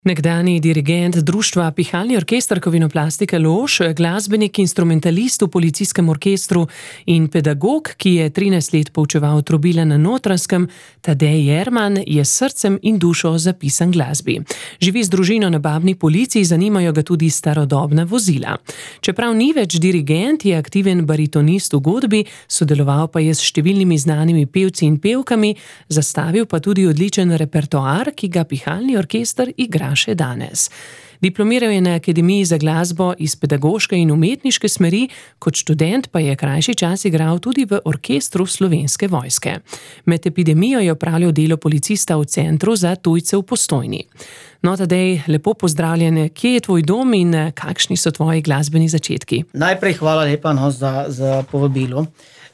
Nekdanji dirigent društva Pihalni orkester Kovinoplastike Lož, glasbenik, instrumentalist v policijskem orkestru in pedagog, ki je 13 let poučeval trobile na Notranjskem, Tadej Jerman je s srcem in dušo zapisan glasbi. Živi z družino na Babni Polici, zanimajo ga tudi starodobna vozila. Čeprav ni več dirigent, je aktiven baritonist v godbi, sodeloval pa je s številnimi znanimi pevci in pevkami, zastavil pa tudi odličen repertoar, ki ga Pihalni orkester igra še danes. Diplomiral je na Akademiji za glasbo iz pedagoške in umetniške smeri, kot študent pa je krajši čas igral tudi v orkestru Slovenske vojske. Med epidemijo je opravljal delo policista v Centru za tujce v Postojni. No, Tadej, lepo pozdravljen. Kje je tvoj dom in kakšni so tvoji glasbeni začetki? Najprej hvala lepa za povabilo.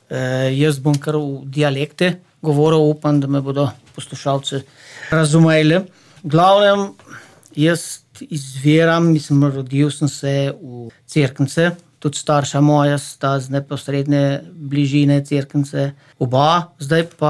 Jaz bom kar v dialekte govoril, upam, da me bodo poslušalci razumeli. Glavnem, jaz izviram, rodil sem se v Cerknice, tudi starša moja sta z neposredne bližine Cerknice oba, zdaj pa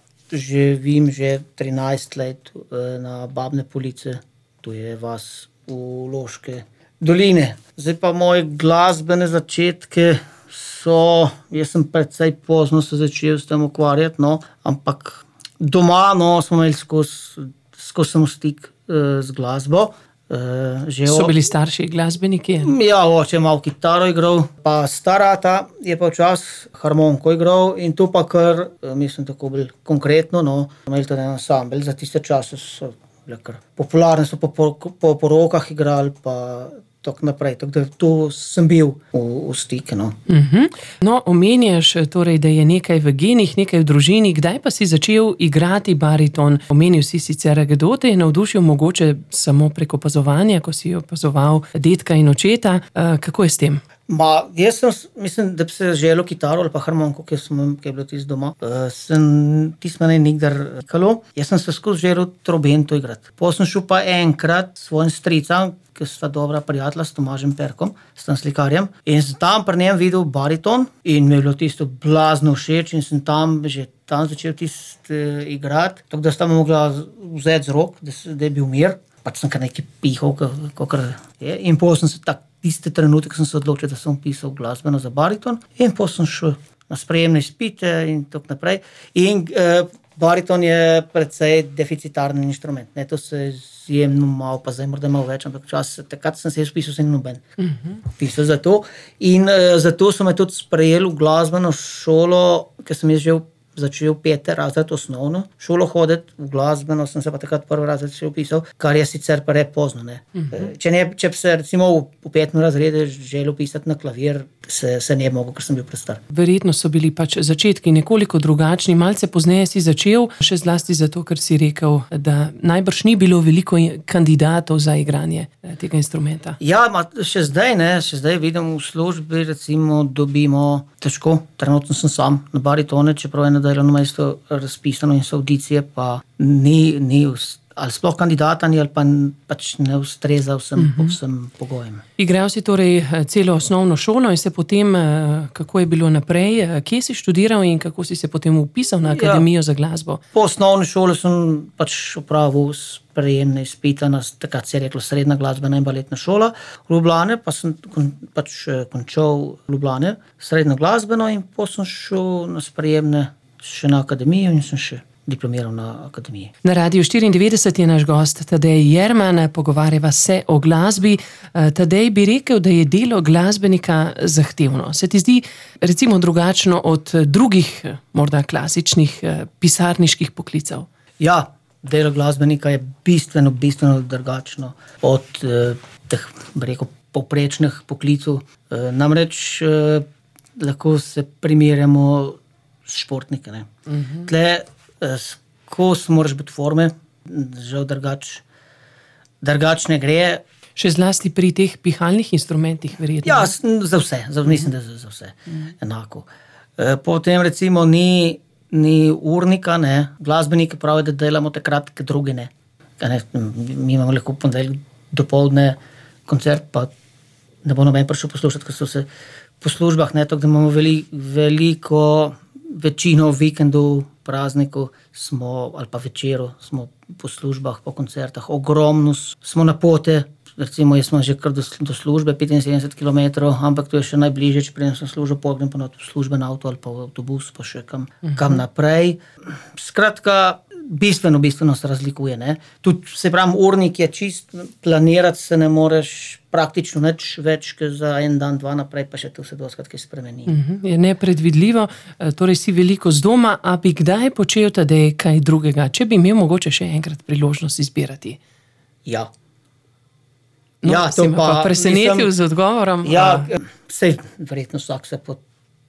živim že 13 let na Babne Police, to je vas v Loške doline. Zdaj pa moje glasbene začetke so, jaz sem precej pozno se začel s tem ukvarjati, ampak doma smo imeli skozi sem stik z glasbo. So bili starši glasbeniki? Ja, oče je malo kitaro igral, pa starata je pa včasih harmoniko igral in to pa kar, mislim, tako bolj konkretno, imeli tudi en ansambel, za tiste čase so bile kar popularne, so po porokah igrali, pa tako naprej, tako da tu sem bil v stiku. No, omenjaš torej, da je nekaj v genih, nekaj v družini, kdaj pa si začel igrati bariton? Omenil si sicer, kdo te je navdušil mogoče samo prek opazovanja, ko si opazoval dedka in očeta, kako je s tem? Jaz mislim, da bi se želel kitaro ali pa harmoniko, ki je bilo tisto doma. Tisto me ne nikdar nikalo. Jaz sem se skozi želel trobento igrati. Potem sem šel pa enkrat svojim stricam, ki sta dobra prijatelja s Tomažem Perkom, s tem slikarjem. In sem tam pri njem videl bariton in mi je bilo tisto blazno všeč in sem tam začel tisto igrati. Tako da sta me mogla vzeti z rok, da je bil mir. Pač sem kar nekaj pihal, kakor je. In potem sem se tiste trenutek sem se odločil, da sem pisal glasbeno za bariton in potem sem šel na sprejemne izpite in tako naprej. In bariton je precej deficitarni inštrument. To se izjemno malo, pa zdaj morda malo več, ampak takrat sem se pisal, sem noben pisal za to. In zato so me tudi sprejeli v glasbeno šolo, ker sem jaz že začel 5. razred osnovno šolo hoditi, v glasbeno sem se pa takrat 1. razred še upisal, kar je sicer prepozno. Če bi se recimo v 5. razredu želel pisati na klavir, se ne bi mogel, ker sem bil prestar. Verjetno so bili pač začetki nekoliko drugačni, malce pozneje si začel, še zlasti zato, ker si rekel, da najbrž ni bilo veliko kandidatov za igranje tega instrumenta. Ja, še zdaj vidim v službi, recimo dobimo težko, trenutno sem sam na baritone, čeprav je delovno mesto razpisano in so audicije, pa ni ali sploh kandidata ni, ali pa pač ne ustreza vsem pogojem. Igral si torej celo osnovno šolo in se potem, kako je bilo naprej, kje si študiral in kako si se potem vpisal na Akademijo za glasbo? Po osnovni šoli sem pač opravil sprejemne izpite na, takrat se je reklo, srednja glasbena in baletna šola v Ljubljane, pa sem pač končal v Ljubljane srednjo glasbeno in potem sem šel na sprejemne še na akademijo in sem še diplomiral na akademiji. Na Radiu 94 je naš gost Tadej Jerman, pogovarjava se o glasbi. Tadej, bi rekel, da je delo glasbenika zahtevno. Se ti zdi recimo drugačno od drugih, morda klasičnih pisarniških poklicev? Ja, delo glasbenika je bistveno drugačno od teh, bi rekel, povprečnih poklicov. Namreč lahko se primerjamo s športniki. Tle, ko moraš biti v forme, žal drugačne gre. Še zlasti pri teh pihalnih instrumentih, verjetno? Ja, za vse, mislim, da za vse enako. Potem recimo ni urnika, glasbeniki pravijo, da delamo takrat, ker drugi ne. Mi imamo lahko ponedeljek dopoldne koncert, pa ne bo noben prišel poslušati, ker so se po službah, tako da imamo veliko večino vikendov, praznikov smo, ali pa večerov smo po službah, po koncertah, ogromno smo na pote. Recimo, jaz sem že kar do službe 75 km, ampak to je še najbližje, če preden sem služil, grem pa na služben avto ali pa v avtobus, pa še kam naprej. Skratka, bistveno se razlikuje, ne. Tudi, se pravim, urnik je čist, planirati se ne moreš praktično nič več, kot za en dan, dva naprej, pa še to se dostikrat kaj spremeni. Je nepredvidljivo, torej si veliko z doma, a bi kdaj počel tedaj kaj drugega, če bi imel mogoče še enkrat priložnost izbirati? Ja. No, ja, si me pa presenetil z odgovorom. Ja, sej verjetno vsak se po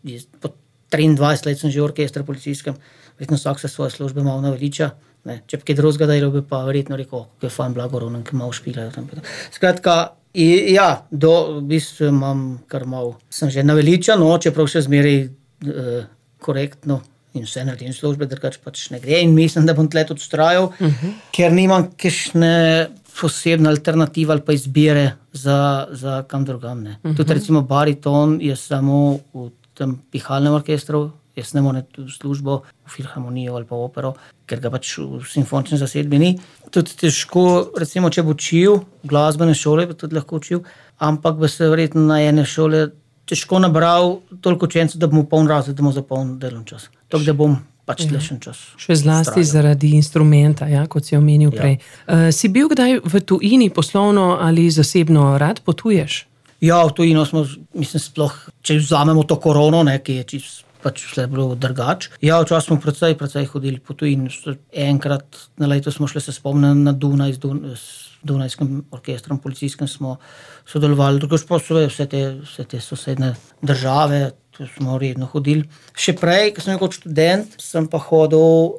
23 let sem že v orkestru policijskem, verjetno vsak se svoje službe malo naveliča. Ne. Če bi kaj drugega delal, bi pa verjetno rekel, kako je fajn blagoronen, ki malo špilajo. Skratka, ja, v bistvu imam kar malo, sem že naveličan, čeprav še zmeraj korektno in vse naredim službe, drugače pač ne gre in mislim, da bom tle tudi vztrajal, ker nimam kakšne posebne alternative ali pa izbire za kam drugam. Ne. Tudi recimo bariton je samo v tem pihalnem orkestru, jaz ne morem v službo, v filharmonijo ali pa opero, ker ga pač v simfonični zasedbi ni. Tudi težko, recimo, če bo učil glasbene šole, bi tudi lahko učil, ampak bi se verjetno na ene šole težko nabral toliko učencev, da bomo poln razred, da bomo za poln delovni čas. Tako da bom pač tlešen čas. Še zlasti zaradi instrumenta, ja, kot si omenil prej. Si bil kdaj v tujini poslovno ali zasebno, rad potuješ? Ja, v tujino smo, mislim, sploh, če vzamemo to korono, ne, ki je čisto pač vse bilo drugače. Ja, včasih smo precej hodili po tujini. Enkrat na leto smo šli, se spomnim, na Dunaj s Dunajskim orkestrom policijskim smo sodelovali. Drugače pa vse te sosedne države, tu smo redno hodili. Še prej, ko sem kot študent, sem pa hodil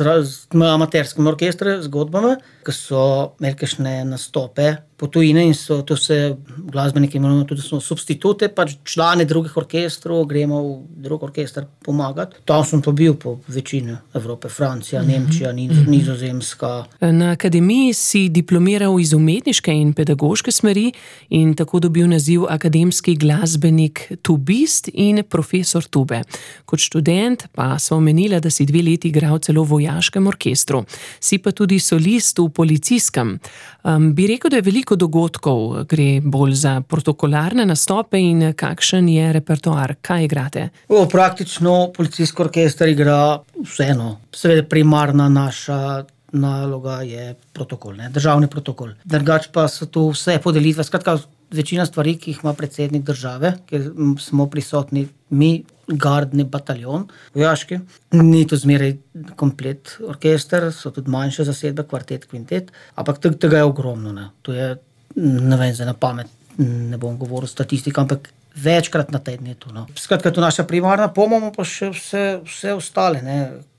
z amaterskim orkestrom, z godbami, ki so imeli kakšne nastope po tujini in so to vse glasbeniki imenujemo tudi substitute, pač člani drugih orkestrov, gremo v drug orkester pomagati. Tam sem pa bil po večini Evrope, Francija, Nemčija, Nizozemska. Na akademiji si diplomiral iz umetniške in pedagoške smeri in tako dobil naziv akademski glasbenik tubist in profesor tube. Kot študent pa sva omenila, da si 2 leti igral celo v vojaškem orkestru. Si pa tudi solist v policijskem. Bi rekel, da je veliko dogodkov, gre bolj za protokolarne nastope in kakšen je repertoar? Kaj igrate? Praktično policijski orkester igra vseeno. Seveda primarna naša naloga je protokol, ne? Državni protokol. Drugače pa so tu vse podelitve. Skratka, večina stvari, ki jih ima predsednik države, ker smo prisotni mi, gardni bataljon, vojaški. Ni to zmeraj komplet orkester, so tudi manjše zasedbe, kvartet, kvintet, ampak tega je ogromno. Ne? To je, ne vem, za na pamet, ne bom govoril statistika, ampak večkrat na teden je to. No? Skratka, to naša primarna, pomamo pa še vse ostale, ne?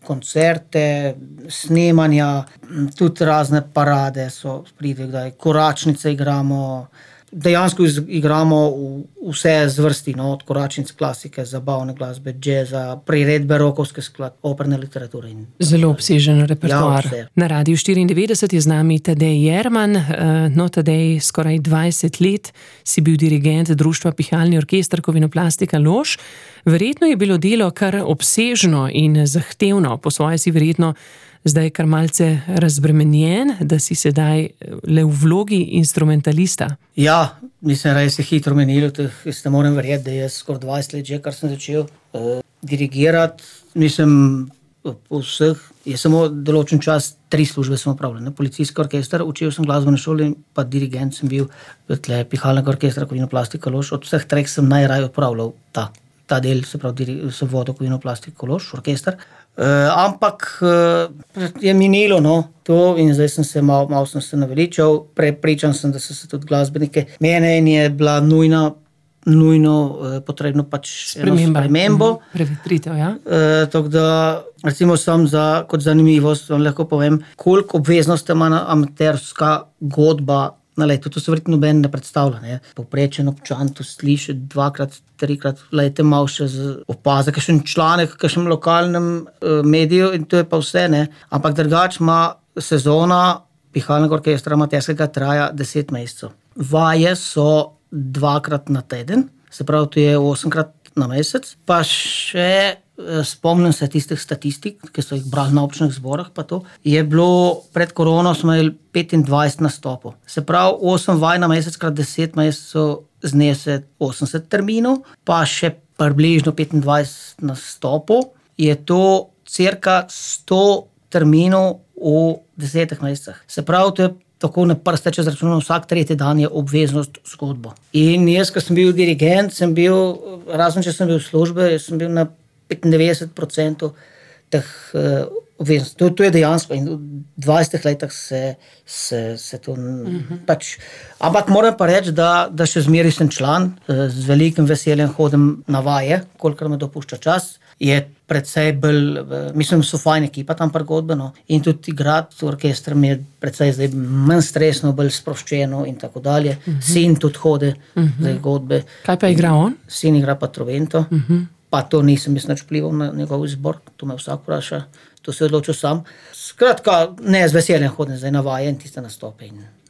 Koncerte, snemanja, tudi razne parade so, pride kdaj, koračnice igramo, dejansko igramo vse zvrsti, no, od koračnic, klasike, zabavne glasbe, džeza, priredbe, rokovske skladbe, operne literature. Zelo obsežen repertoar. Ja, na Radiu 94 je z nami Tadej Jerman. No, Tadej, skoraj 20 let si bil dirigent društva Pihalni orkester Kovinoplastika Lož. Verjetno je bilo delo kar obsežno in zahtevno, po svoje si verjetno zdaj kar malce razbremenjen, da si sedaj le v vlogi instrumentalista. Ja, mislim, res je hitro menilo, jaz ne morem verjeti, da je skoraj 20 let že, kar sem začel dirigirati. Mislim, po vseh, je samo določen čas 3 službe sem opravljal. Policijski orkester, učil sem glasbene šole, pa dirigent sem bil Pihalnega orkestra Kovinoplastika Lož. Od vseh 3 sem najraje opravljal ta del, se pravi, sem vodil Kovinoplastika Lož, orkester. Ampak je minilo, no, to in zdaj sem se malo sem se naveličal, prepričan sem, da so se tudi glasbenike. Mene je bila nujno potrebno pač spremembo. Prevetritev, ja. Tako da, recimo sam kot zanimivost, vam lahko povem, koliko obveznosti ima amaterska godba na leto. To se verjetno noben ne predstavlja. Ne? Povprečen občan to sliši 2-krat, 3-krat, lejte malo še opaza, kakšen članek, kakšnem lokalnem mediju in to je pa vse. Ne? Ampak drugače ima sezona Pihalnega orkestra amaterskega traja 10 mesecev. Vaje so 2-krat na teden, se pravi, to je 8-krat na mesec, pa še spomnim se tistih statistik, ki so jih brali na občnih zborah, pa to je bilo pred korono, smo imeli 25 nastopov. Se pravi, 8 vaj na mesec krat 10 mesecev znese 80 terminov, pa še približno 25 nastopov, je to cirka 100 terminov v 10 mesecih. Se pravi, to je tako na prste, če zračunam, vsak tretji dan je obveznost zgodbo. In jaz, ko sem bil dirigent, sem bil, razen če sem bil v službi, sem bil na 95% teh obveznosti. To je dejansko in v 20 letih se to pač... Ampak moram pa reči, da še zmeraj sem član, z velikim veseljem hodim na vaje, kolikor me dopušča čas. Je precej bolj, mislim, so fajn ekipa tam prigodbeno in tudi igrati v orkestru mi je precej zdaj manj stresno, bolj sproščeno in tako dalje. Sin tudi hodi za godbe. Kaj pa igra on? Sin igra pa trobento, pa to nisem nič vplival na njegov izbor, to me vsak vpraša, to se odločil sam. Skratka, ne, z veseljem hodim zdaj na vaje in tiste nastope.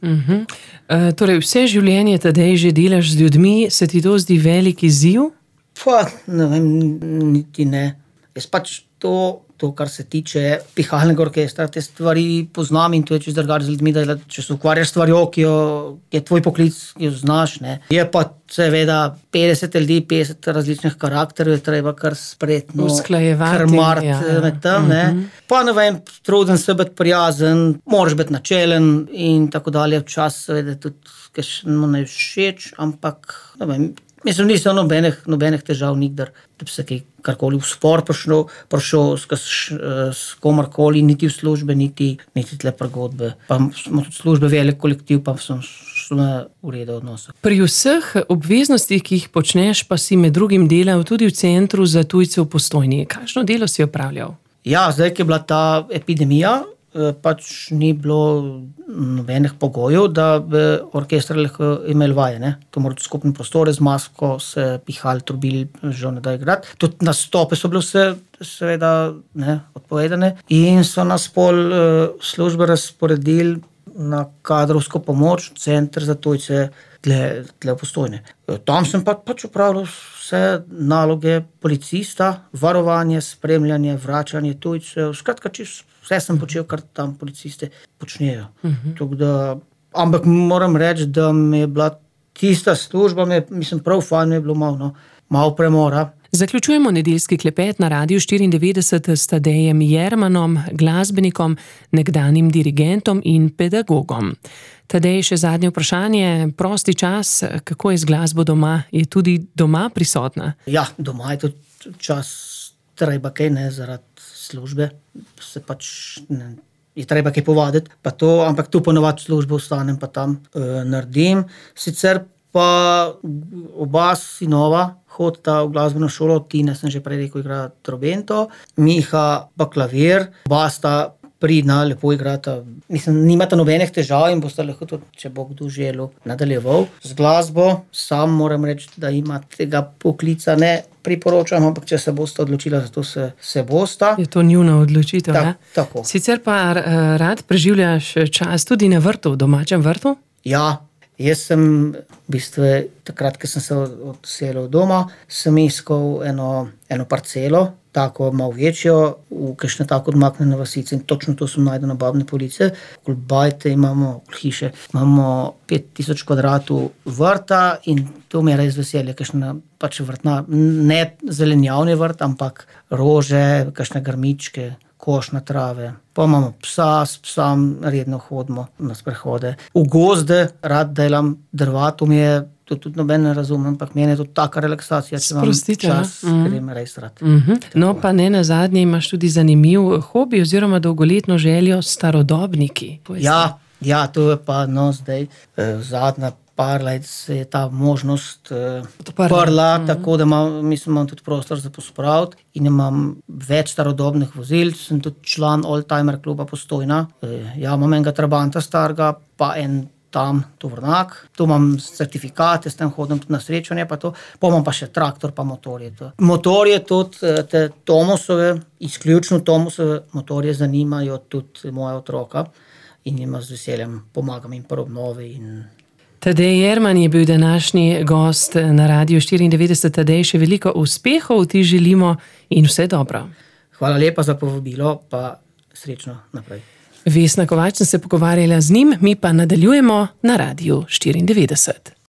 Torej, vse življenje Tadej že delaš z ljudmi, se ti to zdi velik izziv? Pa, ne vem, niti ne. Jaz pač to, kar se tiče pihalnega orkestra, te stvari poznam in to je čisto drugače z ljudmi, da če se ukvarjaš stvarjo, ki je tvoj poklic, ki jo znaš, ne. Je pa seveda 50 ljudi, 50 različnih karakterjev, je treba kar spretno krmariti med tem, ne. Pa ne vem, trudim se biti prijazen, moraš biti načelen in tako dalje, včasih seveda tudi, kaj še mu ne všeč, ampak ne vem, mislim, nisem nobenih težav nikdar, da bi se karkoli v spor prišel s komarkoli, niti v službe, niti tle prigodbe. Pa smo tudi službe velik kolektiv, pa smo v redu odnosov. Pri vseh obveznostih, ki jih počneš, pa si med drugim delal tudi v Centru za tujce v Postojni. Kakšno delo si opravljal? Ja, zdaj, ki je bila ta epidemija, pač ni bilo nobenih pogojev, da bi orkester lahko imel vaje, ne. To mora tudi skupne prostore z masko, se pihali, trobili, že ne da igrati. Tudi nastope so bile vse seveda odpovedane in so nas pol službe razporedili na kadrovsko pomoč, Center za tujce tle v Postojni. Tam sem pač upravljal vse naloge policista, varovanje, spremljanje, vračanje tujcev, skratka, vse sem počel, kar tam policisti počnejo. Ampak moram reči, da mi je bila tista služba, mislim, prav fajn mi je bilo malo premora. Zaključujemo nedeljski klepet na Radiu 94 s Tadejem Jermanom, glasbenikom, nekdanjim dirigentom in pedagogom. Tadej, še zadnje vprašanje, prosti čas, kako je z glasbo doma? Je tudi doma prisotna? Ja, doma je tudi čas, treba kaj, ne, zaradi službe, se pač je treba kaj povaditi, pa to, ampak tu ponovadi službo ostanem, pa tam naredim. Sicer pa oba sinova hodita v glasbeno šolo, Tina, sem že prej rekel, igra trobento, Miha pa klavir, oba sta pridna, lepo igrata. Mislim, nimata nobenih težav in bosta lahko tudi, če bo kdo želel, nadaljeval z glasbo. Sam moram reči, da ima tega poklica ne priporočam, ampak če se bosta odločila, zato se bosta. Je to njuna odločitev, ne? Tako. Sicer pa rad preživljaš čas tudi na vrtu, v domačem vrtu? Ja, jaz sem v bistvu, takrat, ko sem se odselil doma, sem iskal eno parcelo, tako malo večjo, v kakšne tako odmaknjene vasice in točno to sem najdel na Babne Police. Okoli bajte imamo, okoli hiše, imamo 5000 kvadratov vrta in to mi je res veselje, kakšna pač vrtna, ne zelenjavni vrt, ampak rože, kakšne grmičke, košna trave. Pa imamo psa, s psom redno hodimo na sprehode. V gozde rad delam, drva, to mi je, to tudi noben ne razumem, ampak meni je to taka relaksacija, če imam čas, grem res rad. No, pa ne nazadnje imaš tudi zanimiv hobi oziroma dolgoletno željo starodobniki. Ja, to je pa zdaj zadnja par let se je ta možnost odprla, tako da imam tudi prostor za pospraviti in imam več starodobnih vozil, sem tudi član Oldtimer kluba Postojna. Ja, imam enega Trabanta starega, pa en tam tovornjak, tu imam certifikate, s tem hodim tudi na srečanje, pa to, pa imam pa še traktor, pa motorje. Motorje tudi, te Tomosove, izključno Tomosove motorje zanimajo tudi moja otroka in jima z veseljem pomagam in pri obnovi in Tadej Jerman je bil današnji gost na Radiu 94. Tadej, še veliko uspehov ti želimo in vse dobro. Hvala lepa za povabilo, pa srečno naprej. Vesna Kovač sem se pogovarjala z njim, mi pa nadaljujemo na Radiu 94.